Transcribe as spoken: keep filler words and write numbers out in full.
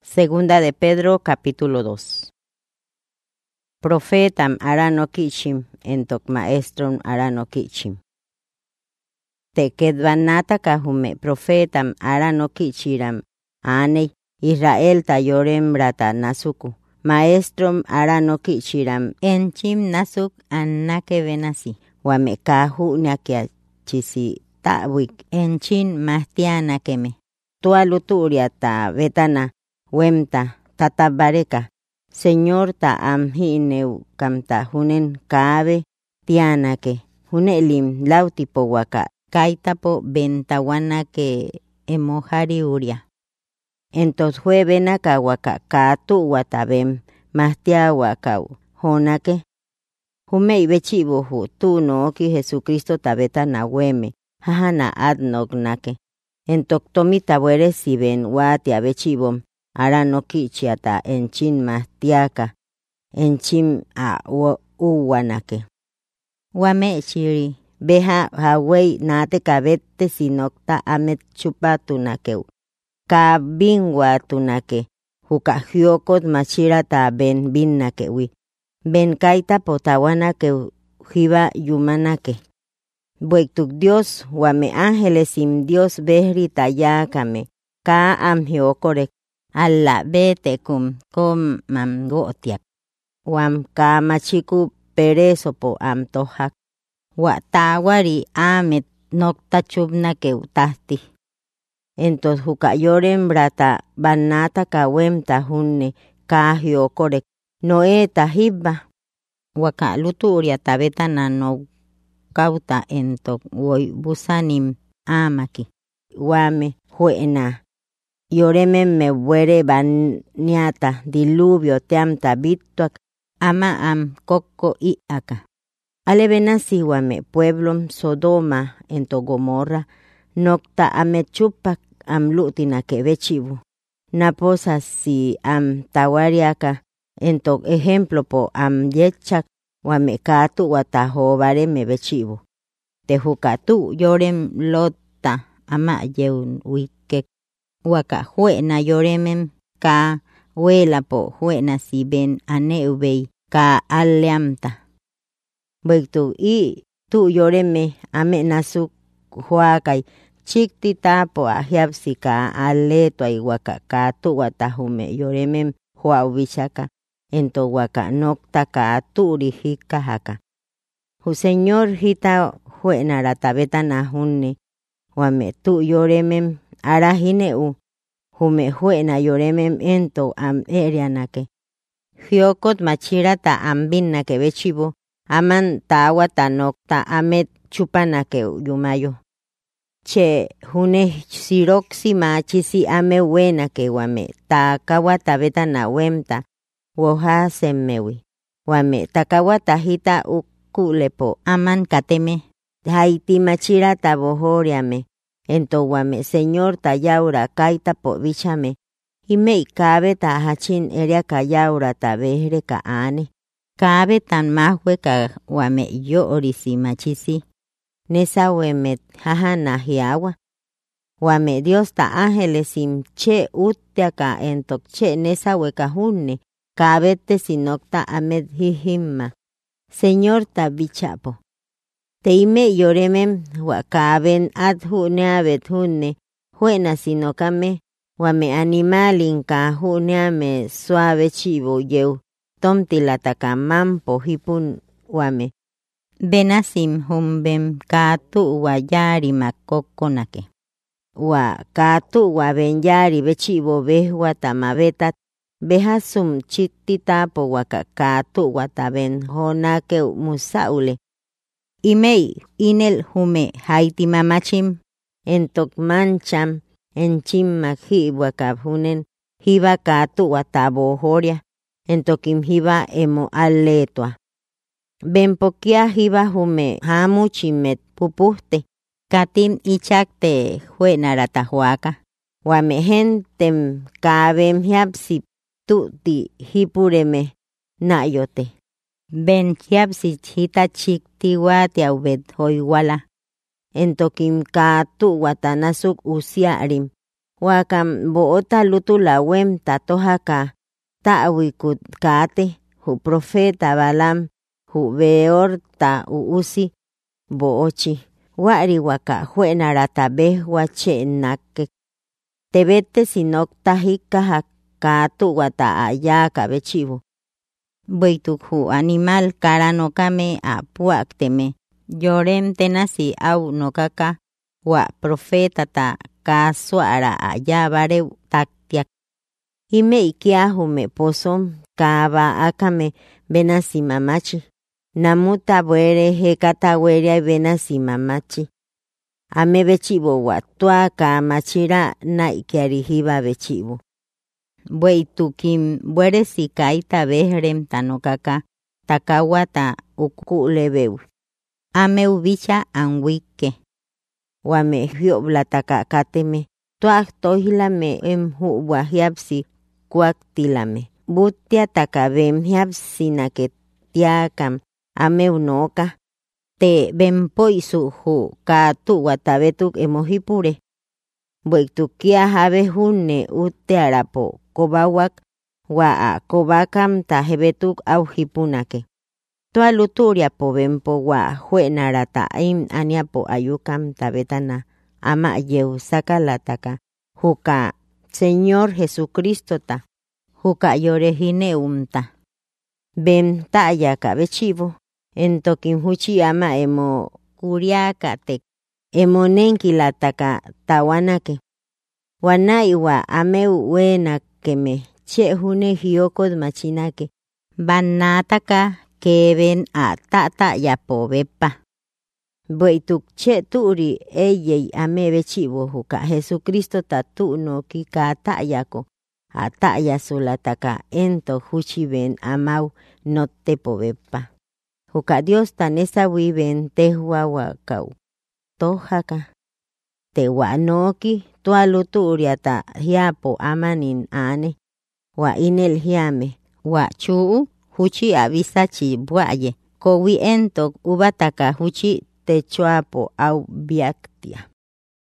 Segunda de Pedro, capítulo dos. Profetam arano kichim, entok maestrom arano kichim. Tekedvanata kahume profetam arano kichiram, anei Israel tayorem brata nasuku. Maestrom arano kichiram, enchim nasuk annake venasi. Wame kahu nyakia chisi ta'wik enchin mastiana keme. Tualuturia ta vetana. Wemta tatabareka, Señor ta amhineu kamta hunen kaabe tianake, hunelim lautipo waka, kaitapo bentawanake emojari uria. Entos juevenaka waka katu watabem, mastia wakau, honake. Humei bechibo hu, tu no ki Jesucristo tabeta na weme, hahana adnognake. Entoktomita buere siben watia bechibom. Arano kichiata enchin mastiaka, enchim a uwanake. Wame chiri, beha hawei nate kabete sinokta amet chupatunakeu. Kabingwa tunake, huka hyokot machirata ben binnakewi. Ben kaita potawanake hiba yumanake. Buektuk Dios, wame ángeles im Dios behri tayakame, ka amhiokorek. Alla bete kum kom mam gotiak. Wam ka machiku peresopo am tohak. Wa tawari amet nokta chubna ke utahti. Entos hukayoren brata banata kawemta hunne kahio korek. Noeta hibba. Waka luturia tabeta na no kauta entok woi busanim amaki. Wame huena. Yoreme me buere baniata, diluvio teamta bituak, ama am coco y aka. Alevenasi wame pueblo Sodoma en Gomorra, nocta ame chupak am lutina que bechibu. Naposa si am tawariaka, en to ejemplo po am yechak, wame katu wataho bare me bechibu. Tejukatu yorem lota ama yeun wike. Waka juena yoremem ka huela po juena si ben aneubei ka aleamta. Bektu i tu yoreme ame nasuk huakai chikti tapo ahiapsi ka aleto ay waka ka tu watahume yoremem huaubichaka ento waka nokta ka turi hika haka. Hu señor hita juena ratabeta na hunne wame tu yoremem arahine u hume juena yoremem ento am erianake. Hyokot machirata ambinake bechibo aman tawa tanokta amet chupanake yumayo. Che hune siroxi machisi ame wenake wame takawa tabeta na wemta woha semmewi. Wame takawa tahita ukulepo aman kateme haiti machirata bohoriame. Ento wame señor tayaura kaita po bichame. Hime kabe ta hachin eria kayaura tabehre ka ane. Kabe tan mahwe ka wame yo orisi machisi. Nesa weme hahana hiawa. Wame Dios ta ángeles im che utiaka entok che nesa weka hunne. Kabe te sinokta amed hihimma. Señor ta bichapo. Teime yoremem wakaben adhuneabet hunne juena sinokame wame animalin ka huneame suave chivo yeu tomtilataka mampo hipun wame benasim humbem katu wayari makokonake wa katu wabenyari bechivo behwa tamabetat behasum chititapo waka katu wataben honake musaule. Imei inel hume haiti mamachim entok mancham enchim maji wakabunen hiba katu watabo horia entokim hiba emo aletua. Benpokia hiba hume hamu chimet pupuste katim ichakte juenaratahuaka. Wame gentem kabem hiapsi tuti hipureme nayote. Ben hiapsi chita chiktiwa tiaubet hoiwala. Entokim katu watanasuk usiarim. wakam boota lutula wem tatohaka ta'wikut kate hu profeta Balaam hu Beor ta uusi boochi wari waka juenara tabe wache nakke tebete sinok tahika hakatu wata ayaka bechivo Boituk hu animal kara no kame a puakteme yorem tenasi au no kaka wa profeta ta ka suara aya bare taktiak ime ikiahu me posom kaba akame benasi mamachi namuta buere hekata weria benasi mamachi ame bechivo wa tua ka machira na ikiarihiba bechivo Boitukim buere sikaita behrem tanokaka takawata ukulebeu ame ubicha anwike wame hiobla takakateme tuak tohilame em hu wahiapsi kuaktilame butia takabem hiapsinake tiakam ame unoka te bempoisu hu katu watabetuk emojipure Boitukia habe hunne ute arapo kobawak wa a kobakam tahebetuk au hipunake. Toa luturia po bempo wa juenarata im aniapo ayukam tabetana ama yeu sakalataka huka Señor Jesucristo ta huka yorehine umta. Bem taya kabechivo entokin huchi ama emo kuriakate emo nenkilataka tawanake. Wanai wa ameu wena keme che hune hiokod machinake. Banataka keben a tata yapo bepa. Boituk che turi eyei ame bechivo huka Jesucristo tatu no kika tayako. A taya sulataka ento huchi ben amau no tepo bepa. Huka Dios tanesa wiben tehua wakau. Tohaka te wanoki tua luturia ta hiapo amanin ane wa inel hiame wa chuu huchi avisachi buaye kowi entok ubataka huchi techuapo au biaktia.